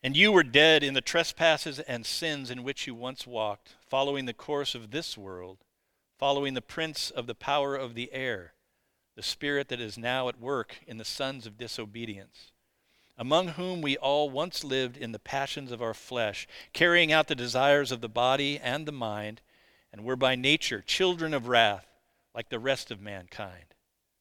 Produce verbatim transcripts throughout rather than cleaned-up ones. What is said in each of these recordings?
And you were dead in the trespasses and sins in which you once walked, following the course of this world, following the prince of the power of the air, the spirit that is now at work in the sons of disobedience, among whom we all once lived in the passions of our flesh, carrying out the desires of the body and the mind, and were by nature children of wrath, like the rest of mankind.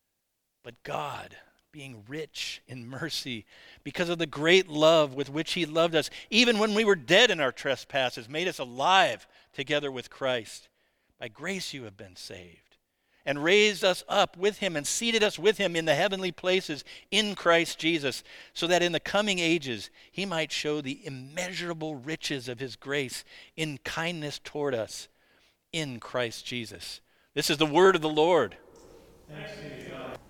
But God, being rich in mercy, because of the great love with which he loved us, even when we were dead in our trespasses, made us alive together with Christ. By grace you have been saved, and raised us up with him and seated us with him in the heavenly places in Christ Jesus, so that in the coming ages he might show the immeasurable riches of his grace in kindness toward us in Christ Jesus. This is the word of the Lord. Thanks be to God.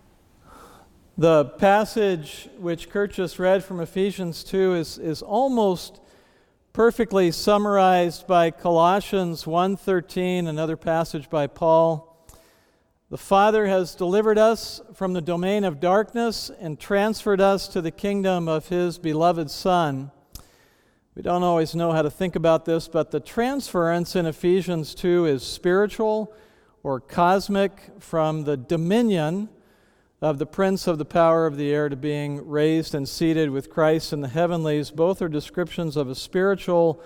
The passage which Kurt just read from Ephesians two is, is almost perfectly summarized by Colossians one thirteen, another passage by Paul. The Father has delivered us from the domain of darkness and transferred us to the kingdom of his beloved Son. We don't always know how to think about this, but the transference in Ephesians two is spiritual or cosmic, from the dominion of the prince of the power of the air to being raised and seated with Christ in the heavenlies. Both are descriptions of a spiritual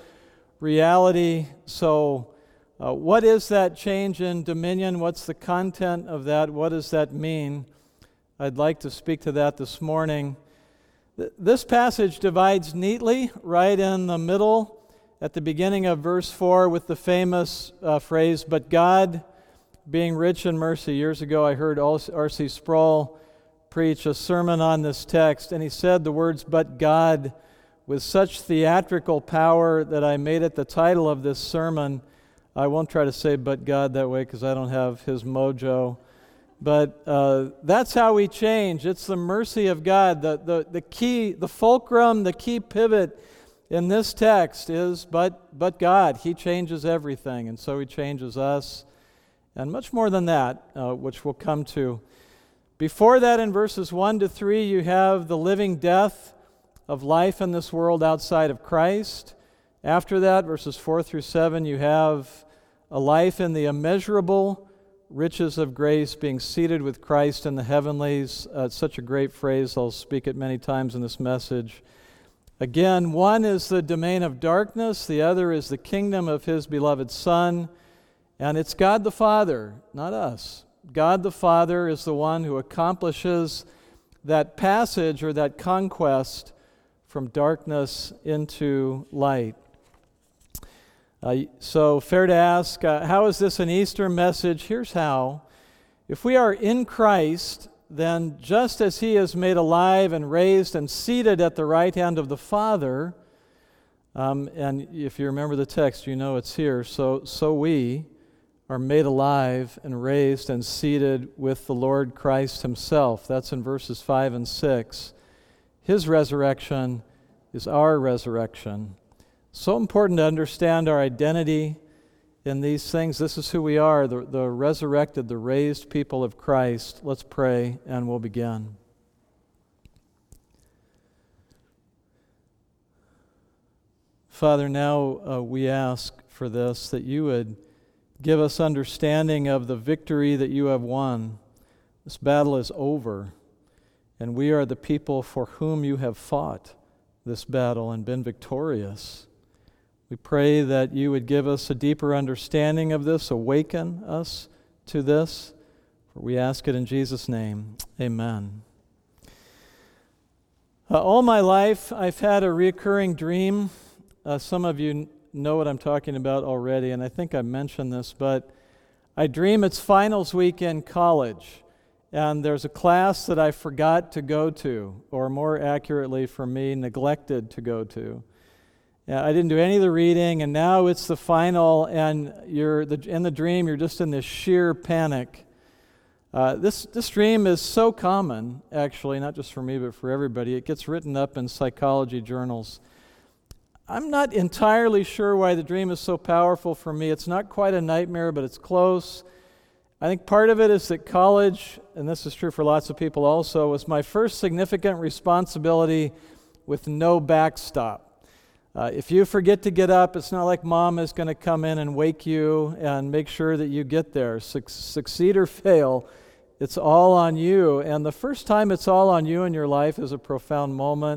reality. So uh, what is that change in dominion? What's the content of that? What does that mean? I'd like to speak to that this morning. Th- this passage divides neatly right in the middle at the beginning of verse four with the famous uh, phrase, "But God, being rich in mercy." Years ago, I heard R C Sproul preach a sermon on this text, and he said the words, "but God," with such theatrical power that I made it the title of this sermon. I won't try to say "but God" that way because I don't have his mojo. But uh, that's how we change. It's the mercy of God. The, the, the key, the fulcrum, the key pivot in this text is, but, but God. He changes everything, and so he changes us. And much more than that, uh, which we'll come to. Before that, in verses one to three, you have the living death of life in this world outside of Christ. After that, verses four through seven, you have a life in the immeasurable riches of grace, being seated with Christ in the heavenlies. Uh, it's such a great phrase. I'll speak it many times in this message. Again, one is the domain of darkness. The other is the kingdom of his beloved Son. And it's God the Father, not us. God the Father is the one who accomplishes that passage or that conquest from darkness into light. Uh, so fair to ask, uh, how is this an Easter message? Here's how. If we are in Christ, then just as he is made alive and raised and seated at the right hand of the Father, um, and if you remember the text, you know it's here, so so we are made alive and raised and seated with the Lord Christ himself. That's in verses five and six. His resurrection is our resurrection. So important to understand our identity in these things. This is who we are, the, the resurrected, the raised people of Christ. Let's pray and we'll begin. Father, now uh, we ask for this, that you would give us understanding of the victory that you have won. This battle is over, and we are the people for whom you have fought this battle and been victorious. We pray that you would give us a deeper understanding of this, awaken us to this, for we ask it in Jesus' name. Amen. Uh, all my life, I've had a recurring dream. Uh, some of you know what I'm talking about already, and I think I mentioned this, but I dream it's finals week in college, and there's a class that I forgot to go to, or more accurately for me, neglected to go to. Yeah, I didn't do any of the reading, and now it's the final, and you're the, in the dream, you're just in this sheer panic. Uh, this, this dream is so common, actually, not just for me, but for everybody. It gets written up in psychology journals. I'm not entirely sure why the dream is so powerful for me. It's not quite a nightmare, but it's close. I think part of it is that college, and this is true for lots of people also, was my first significant responsibility with no backstop. Uh, if you forget to get up, it's not like mom is going to come in and wake you and make sure that you get there. Suc- succeed or fail, it's all on you. And the first time it's all on you in your life is a profound moment.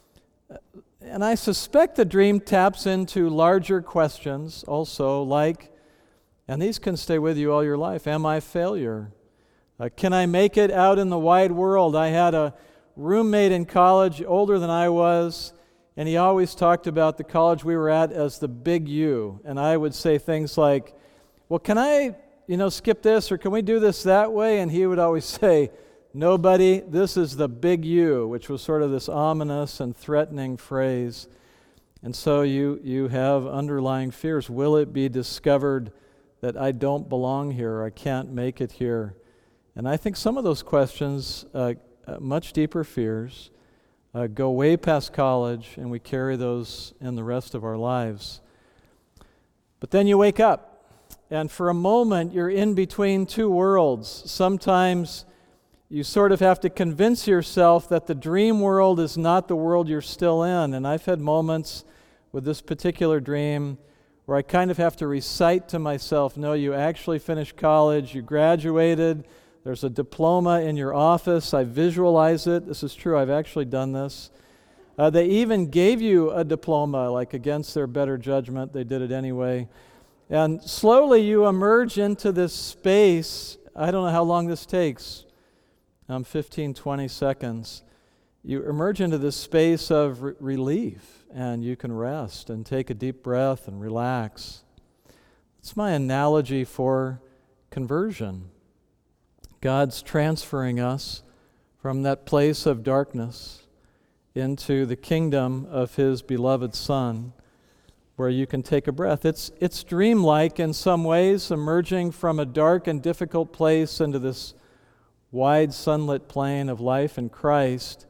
And I suspect the dream taps into larger questions also, like, and these can stay with you all your life. Am I a failure? Uh, can I make it out in the wide world? I had a roommate in college, older than I was, and he always talked about the college we were at as the big U. And I would say things like, well, can I, you know, skip this, or can we do this that way? And he would always say, no, buddy, this is the big U, which was sort of this ominous and threatening phrase. And so you, you have underlying fears. Will it be discovered that I don't belong here, or I can't make it here? And I think some of those questions, uh, uh, much deeper fears, Uh, go way past college, and we carry those in the rest of our lives. But then you wake up, and for a moment you're in between two worlds. Sometimes you sort of have to convince yourself that the dream world is not the world you're still in. And I've had moments with this particular dream where I kind of have to recite to myself, no, you actually finished college, you graduated, there's a diploma in your office. I visualize it. This is true. I've actually done this. Uh, they even gave you a diploma, like against their better judgment. They did it anyway. And slowly you emerge into this space. I don't know how long this takes. Um, fifteen, twenty seconds. You emerge into this space of re- relief, and you can rest and take a deep breath and relax. It's my analogy for conversion. God's transferring us from that place of darkness into the kingdom of His beloved Son, where you can take a breath. It's, it's dreamlike in some ways, emerging from a dark and difficult place into this wide sunlit plain of life in Christ.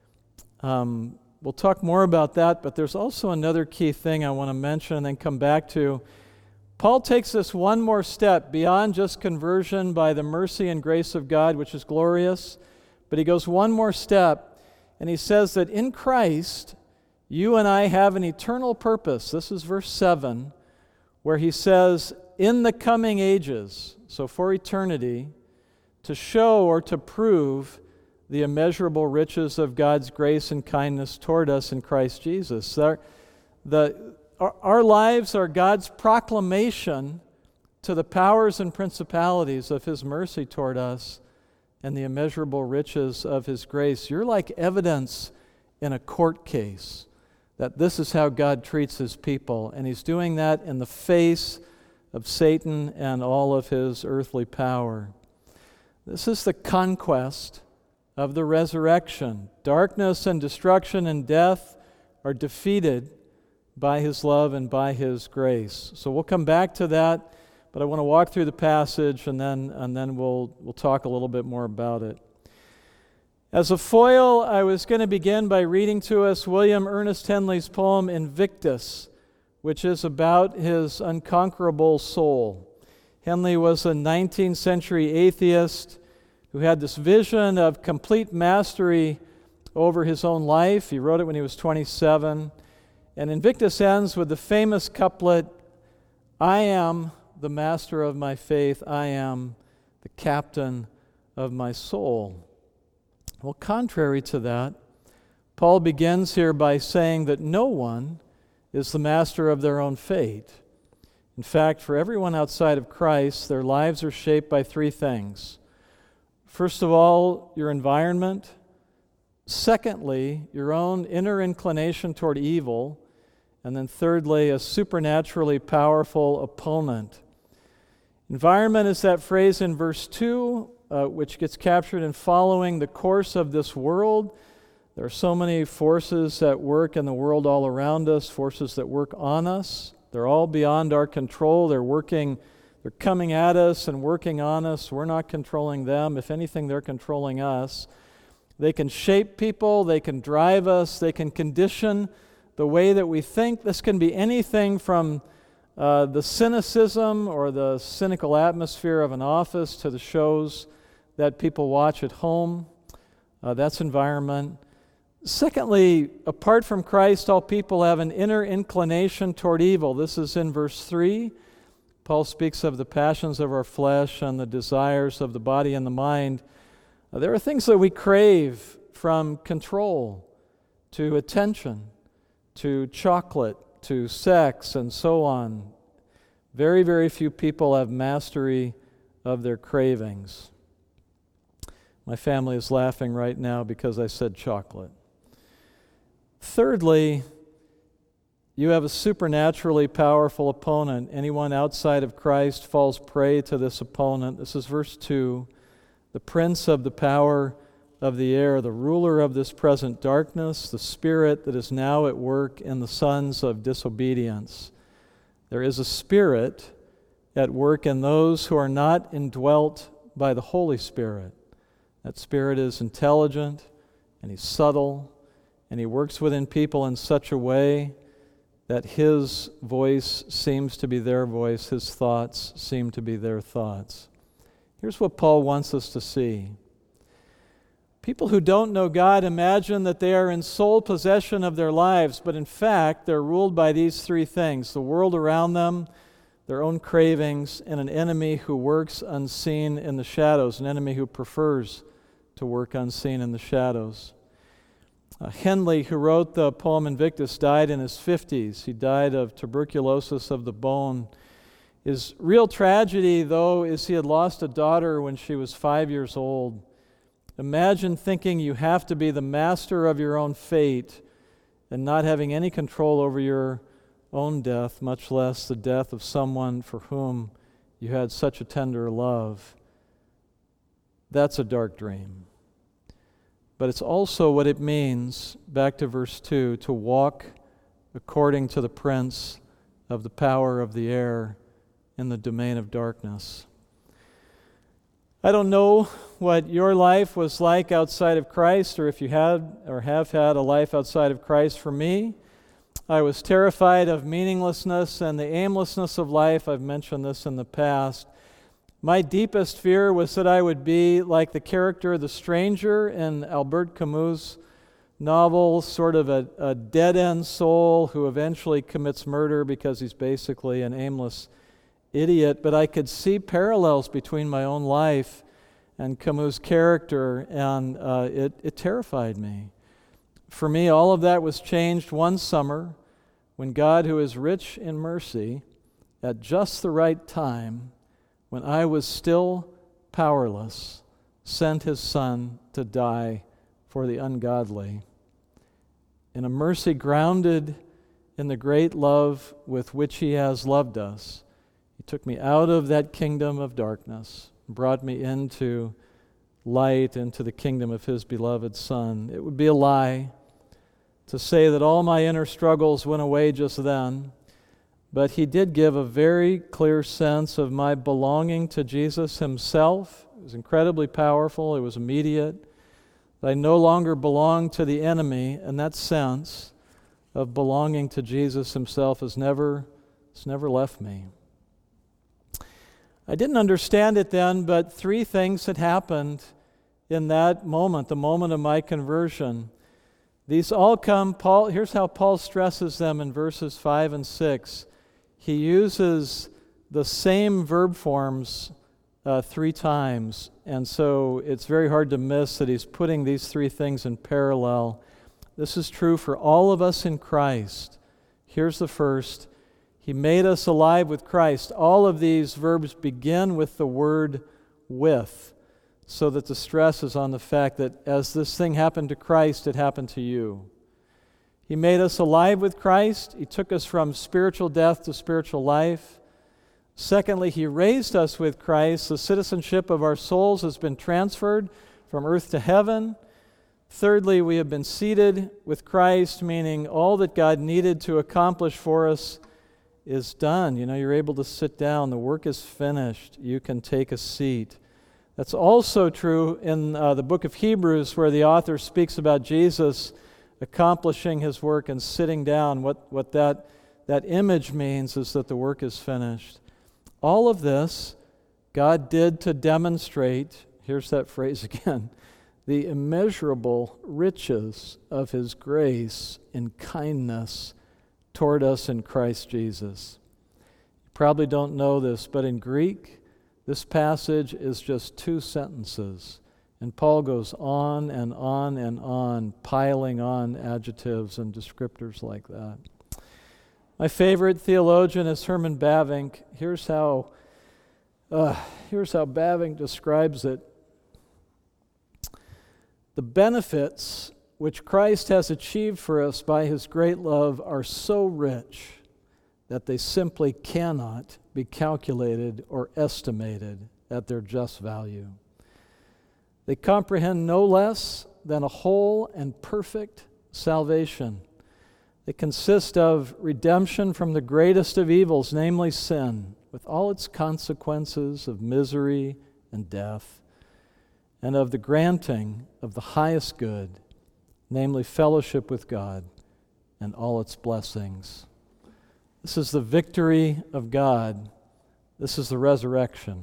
Um, we'll talk more about that, but there's also another key thing I want to mention and then come back to. Paul takes this one more step beyond just conversion by the mercy and grace of God, which is glorious, but he goes one more step, and he says that in Christ, you and I have an eternal purpose. This is verse seven, where he says, in the coming ages, so for eternity, to show or to prove the immeasurable riches of God's grace and kindness toward us in Christ Jesus. The, the Our, our lives are God's proclamation to the powers and principalities of His mercy toward us and the immeasurable riches of His grace. You're like evidence in a court case that this is how God treats His people, and He's doing that in the face of Satan and all of his earthly power. This is the conquest of the resurrection. Darkness and destruction and death are defeated by His love and by His grace. So we'll come back to that, but I want to walk through the passage and then and then we'll we'll talk a little bit more about it. As a foil, I was going to begin by reading to us William Ernest Henley's poem Invictus, which is about his unconquerable soul. Henley was a nineteenth century atheist who had this vision of complete mastery over his own life. He wrote it when he was twenty-seven. And Invictus ends with the famous couplet, I am the master of my faith, I am the captain of my soul. Well, contrary to that, Paul begins here by saying that no one is the master of their own fate. In fact, for everyone outside of Christ, their lives are shaped by three things. First of all, your environment. Secondly, your own inner inclination toward evil. And then thirdly, a supernaturally powerful opponent. Environment is that phrase in verse two, uh, which gets captured in following the course of this world. There are so many forces at work in the world all around us, forces that work on us. They're all beyond our control. They're working, they're coming at us and working on us. We're not controlling them. If anything, they're controlling us. They can shape people. They can drive us. They can condition the way that we think. This can be anything from uh, the cynicism or the cynical atmosphere of an office to the shows that people watch at home. Uh, that's environment. Secondly, apart from Christ, all people have an inner inclination toward evil. This is in verse three. Paul speaks of the passions of our flesh and the desires of the body and the mind. Uh, there are things that we crave, from control to attention to chocolate to sex and so on. Very, very few people have mastery of their cravings. My family is laughing right now because I said chocolate. Thirdly, you have a supernaturally powerful opponent. Anyone outside of Christ falls prey to this opponent. This is verse two. The prince of the power of the air, the ruler of this present darkness, the spirit that is now at work in the sons of disobedience. There is a spirit at work in those who are not indwelt by the Holy Spirit. That spirit is intelligent, and he's subtle, and he works within people in such a way that his voice seems to be their voice, his thoughts seem to be their thoughts. Here's what Paul wants us to see. People who don't know God imagine that they are in sole possession of their lives, but in fact, they're ruled by these three things: the world around them, their own cravings, and an enemy who works unseen in the shadows, an enemy who prefers to work unseen in the shadows. Uh, Henley, who wrote the poem Invictus, died in his fifties. He died of tuberculosis of the bone. His real tragedy, though, is he had lost a daughter when she was five years old. Imagine thinking you have to be the master of your own fate and not having any control over your own death, much less the death of someone for whom you had such a tender love. That's a dark dream. But it's also what it means, back to verse two, to walk according to the prince of the power of the air in the domain of darkness. I don't know what your life was like outside of Christ, or if you had or have had a life outside of Christ. For me, I was terrified of meaninglessness and the aimlessness of life. I've mentioned this in the past. My deepest fear was that I would be like the character, the stranger, in Albert Camus' novel, sort of a, a dead-end soul who eventually commits murder because he's basically an aimless idiot. But I could see parallels between my own life and Camus' character, and uh, it, it terrified me. For me, all of that was changed one summer when God, who is rich in mercy, at just the right time, when I was still powerless, sent his Son to die for the ungodly. In a mercy grounded in the great love with which he has loved us, he took me out of that kingdom of darkness, brought me into light, into the kingdom of his beloved Son. It would be a lie to say that all my inner struggles went away just then, but he did give a very clear sense of my belonging to Jesus himself. It was incredibly powerful. It was immediate. I no longer belonged to the enemy, and that sense of belonging to Jesus himself has never, it's never left me. I didn't understand it then, but three things had happened in that moment, the moment of my conversion. These all come, Paul, here's how Paul stresses them in verses five and six. He uses the same verb forms uh, three times, and so it's very hard to miss that he's putting these three things in parallel. This is true for all of us in Christ. Here's the first. He made us alive with Christ. All of these verbs begin with the word with, so that the stress is on the fact that as this thing happened to Christ, it happened to you. He made us alive with Christ. He took us from spiritual death to spiritual life. Secondly, he raised us with Christ. The citizenship of our souls has been transferred from earth to heaven. Thirdly, we have been seated with Christ, meaning all that God needed to accomplish for us is done. You know, you're able to sit down. The work is finished. You can take a seat. That's also true in uh, the book of Hebrews, where the author speaks about Jesus accomplishing his work and sitting down. What, what that, that image means is that the work is finished. All of this God did to demonstrate, here's that phrase again, the immeasurable riches of his grace and kindness toward us in Christ Jesus. You probably don't know this, but in Greek, this passage is just two sentences. And Paul goes on and on and on, piling on adjectives and descriptors like that. My favorite theologian is Herman Bavinck. Here's how, uh, here's how Bavinck describes it. The benefits which Christ has achieved for us by his great love are so rich that they simply cannot be calculated or estimated at their just value. They comprehend no less than a whole and perfect salvation. They consist of redemption from the greatest of evils, namely sin, with all its consequences of misery and death, and of the granting of the highest good, namely fellowship with God and all its blessings. This is the victory of God. This is the resurrection.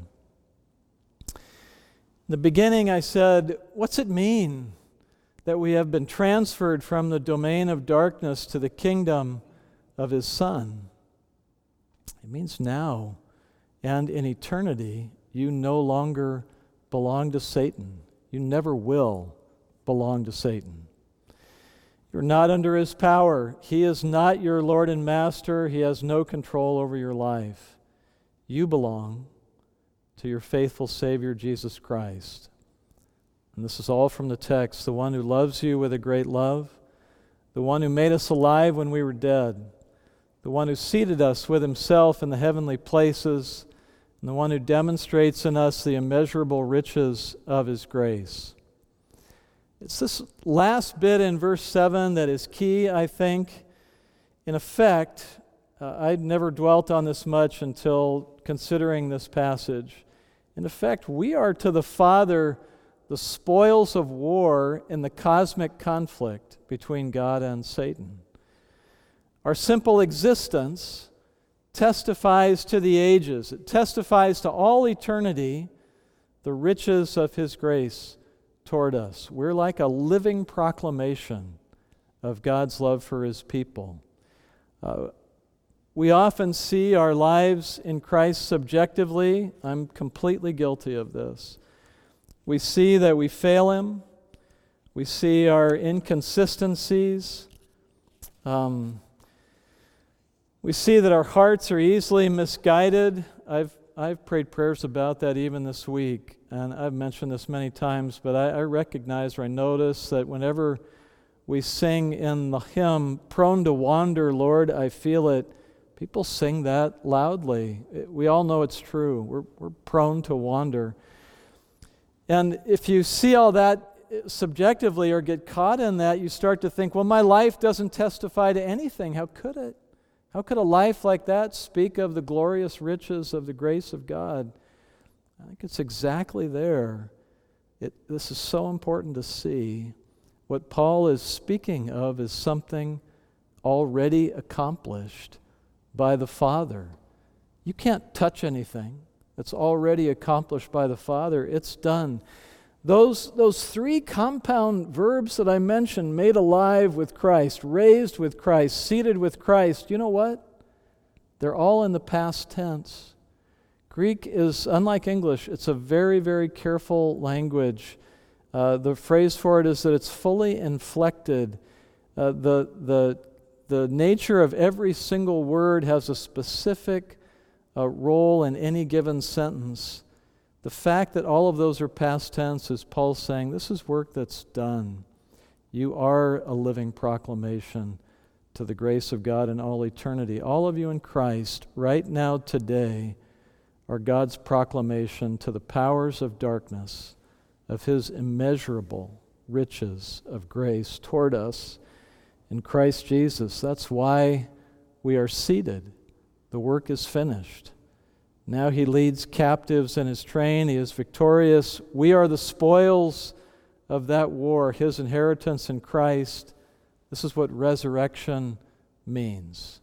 In the beginning, I said, what's it mean that we have been transferred from the domain of darkness to the kingdom of his Son? It means now and in eternity, you no longer belong to Satan. You never will belong to Satan. You're not under his power. He is not your Lord and Master. He has no control over your life. You belong to your faithful Savior, Jesus Christ. And this is all from the text. The one who loves you with a great love, the one who made us alive when we were dead, the one who seated us with himself in the heavenly places, and the one who demonstrates in us the immeasurable riches of his grace. It's this last bit in verse seven that is key, I think. In effect, uh, I'd never dwelt on this much until considering this passage. In effect, we are to the Father the spoils of war in the cosmic conflict between God and Satan. Our simple existence testifies to the ages. It testifies to all eternity the riches of his grace toward us. We're like a living proclamation of God's love for his people. Uh, we often see our lives in Christ subjectively. I'm completely guilty of this. We see that we fail him. We see our inconsistencies. Um, we see that our hearts are easily misguided. I've I've prayed prayers about that even this week, and I've mentioned this many times, but I, I recognize or I notice that whenever we sing in the hymn, "Prone to Wander, Lord, I Feel It," people sing that loudly. It, we all know it's true. We're, we're prone to wander. And if you see all that subjectively or get caught in that, you start to think, well, my life doesn't testify to anything. How could it? How could a life like that speak of the glorious riches of the grace of God? I think it's exactly there. It, this is so important to see. What Paul is speaking of is something already accomplished by the Father. You can't touch anything that's already accomplished by the Father. It's done. Those, those three compound verbs that I mentioned, made alive with Christ, raised with Christ, seated with Christ, you know what? They're all in the past tense. Greek is, unlike English, it's a very, very careful language. Uh, the phrase for it is that it's fully inflected. Uh, the, the, the nature of every single word has a specific uh, role in any given sentence. The fact that all of those are past tense is Paul saying, this is work that's done. You are a living proclamation to the grace of God in all eternity. All of you in Christ, right now, today, are God's proclamation to the powers of darkness of his immeasurable riches of grace toward us in Christ Jesus. That's why we are seated. The work is finished. Now he leads captives in his train. He is victorious. We are the spoils of that war, his inheritance in Christ. This is what resurrection means.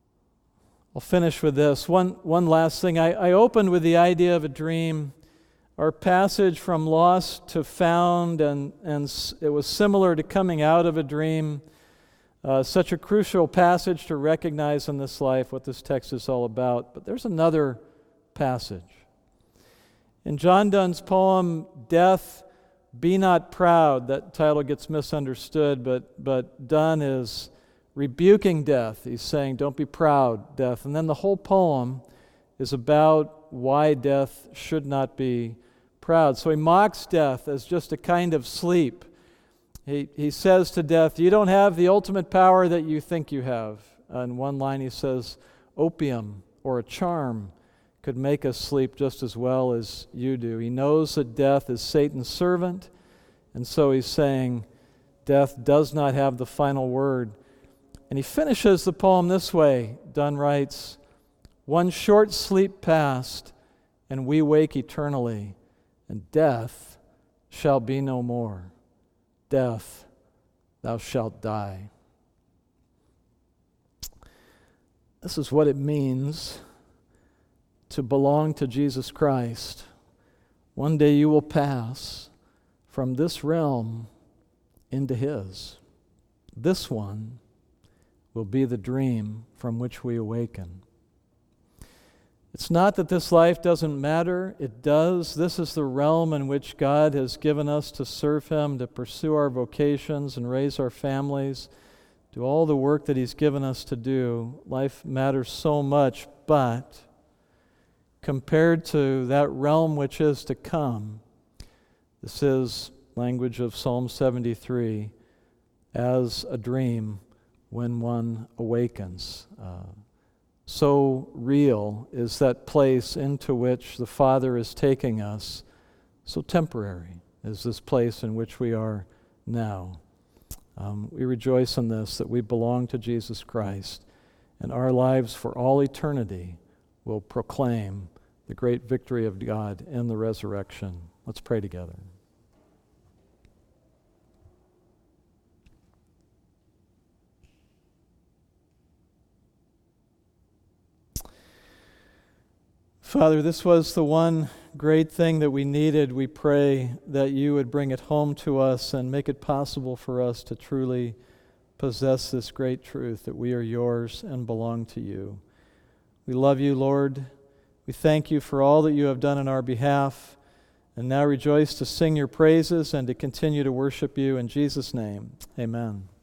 I'll finish with this. One, one last thing. I, I opened with the idea of a dream. our passage from lost to found, and, and it was similar to coming out of a dream. Uh, such a crucial passage to recognize in this life what this text is all about. But there's another passage. In John Donne's poem, Death, Be Not Proud, that title gets misunderstood, but, but Donne is rebuking death. He's saying, don't be proud, death. And then the whole poem is about why death should not be proud. So he mocks death as just a kind of sleep. He, he says to death, you don't have the ultimate power that you think you have. In one line he says, opium or a charm could make us sleep just as well as you do. He knows that death is Satan's servant, and so he's saying death does not have the final word. And he finishes the poem this way. Donne writes, one short sleep past, and we wake eternally, and death shall be no more. Death, thou shalt die. This is what it means to belong to Jesus Christ. One day you will pass from this realm into His. This one will be the dream from which we awaken. It's not that this life doesn't matter. It does. This is the realm in which God has given us to serve Him, to pursue our vocations and raise our families, do all the work that He's given us to do. Life matters so much, but compared to that realm which is to come, this is language of Psalm seventy-three, as a dream when one awakens. Uh, so real is that place into which the Father is taking us. So temporary is this place in which we are now. Um, we rejoice in this, that we belong to Jesus Christ, and our lives for all eternity will proclaim the great victory of God in the resurrection. Let's pray together. Father, this was the one great thing that we needed. We pray that you would bring it home to us and make it possible for us to truly possess this great truth that we are yours and belong to you. We love you, Lord. We thank you for all that you have done in our behalf, and now rejoice to sing your praises and to continue to worship you. In Jesus' name, amen.